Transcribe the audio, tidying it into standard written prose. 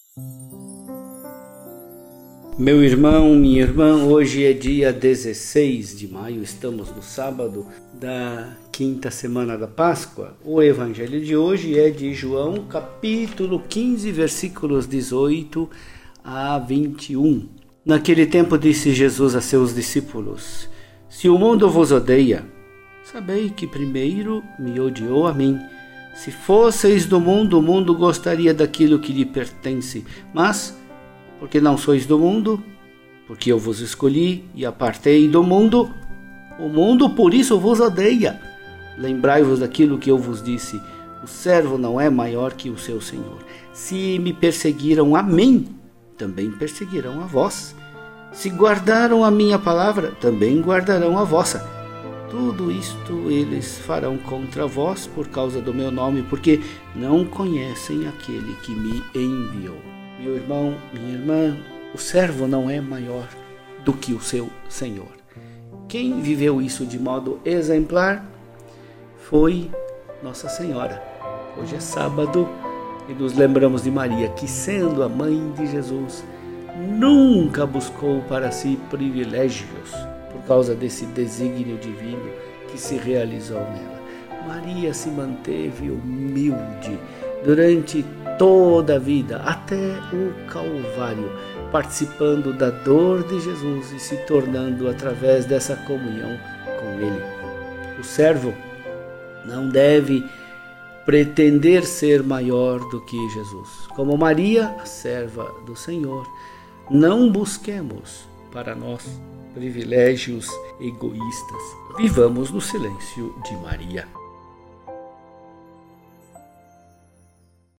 Meu irmão, minha irmã, hoje é dia 16 de maio, estamos no sábado da quinta semana da Páscoa. O evangelho de hoje é de João, capítulo 15, versículos 18 a 21. Naquele tempo disse Jesus a seus discípulos: Se o mundo vos odeia, sabei que primeiro me odiou a mim. Se fosseis do mundo, o mundo gostaria daquilo que lhe pertence, mas porque não sois do mundo, porque eu vos escolhi e apartei do mundo, o mundo por isso vos odeia. Lembrai-vos daquilo que eu vos disse: o servo não é maior que o seu senhor. Se me perseguiram a mim, também perseguirão a vós. Se guardaram a minha palavra, também guardarão a vossa. Tudo isto eles farão contra vós por causa do meu nome, porque não conhecem aquele que me enviou. Meu irmão, minha irmã, o servo não é maior do que o seu senhor. Quem viveu isso de modo exemplar foi Nossa Senhora. Hoje é sábado e nos lembramos de Maria, que sendo a mãe de Jesus, nunca buscou para si privilégios por causa desse desígnio divino que se realizou nela. Maria se manteve humilde durante toda a vida, até o Calvário, participando da dor de Jesus e se tornando através dessa comunhão com Ele. O servo não deve pretender ser maior do que Jesus. Como Maria, a serva do Senhor, não busquemos para nós privilégios egoístas. Vivamos no silêncio de Maria.